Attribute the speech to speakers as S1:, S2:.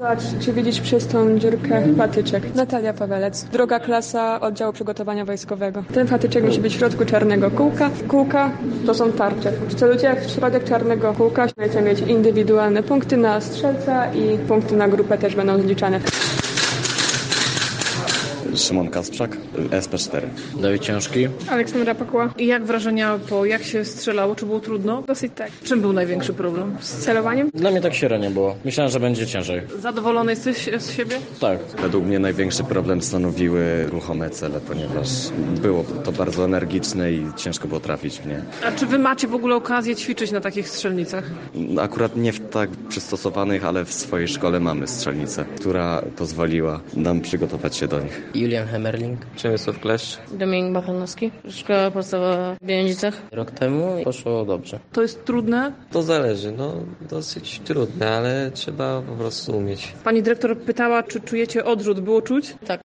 S1: Patrz, czy widzisz przez tą dziurkę patyczek? Natalia Pawelec, druga klasa oddziału przygotowania wojskowego. Ten patyczek musi być w środku czarnego kółka. Kółka to są tarcze. Celujcie w środek czarnego kółka. Będziecie mieć indywidualne punkty na strzelca i punkty na grupę też będą zliczane.
S2: Szymon Kasprzak, SP4.
S3: Dawid Ciężki.
S4: Aleksandra Pakła. I jak wrażenia jak się strzelało? Czy było trudno?
S1: Dosyć tak.
S4: Czym był największy problem?
S1: Z celowaniem?
S3: Dla mnie tak średnio było. Myślałem, że będzie ciężej.
S4: Zadowolony jesteś z siebie?
S3: Tak.
S2: Według mnie największy problem stanowiły ruchome cele, ponieważ było to bardzo energiczne i ciężko było trafić w nie.
S4: A czy wy macie w ogóle okazję ćwiczyć na takich strzelnicach?
S2: Akurat nie w tak przystosowanych, ale w swojej szkole mamy strzelnicę, która pozwoliła nam przygotować się do nich.
S5: Julian Hemerling.
S6: Przemysław Kleszcz.
S7: Dominik Bachanowski, szkoła podstawowa w Bielęcicach.
S5: Rok temu poszło dobrze.
S4: To jest trudne?
S6: To zależy, dosyć trudne, ale trzeba po prostu umieć.
S4: Pani dyrektor pytała, czy czujecie odrzut. Było czuć?
S7: Tak.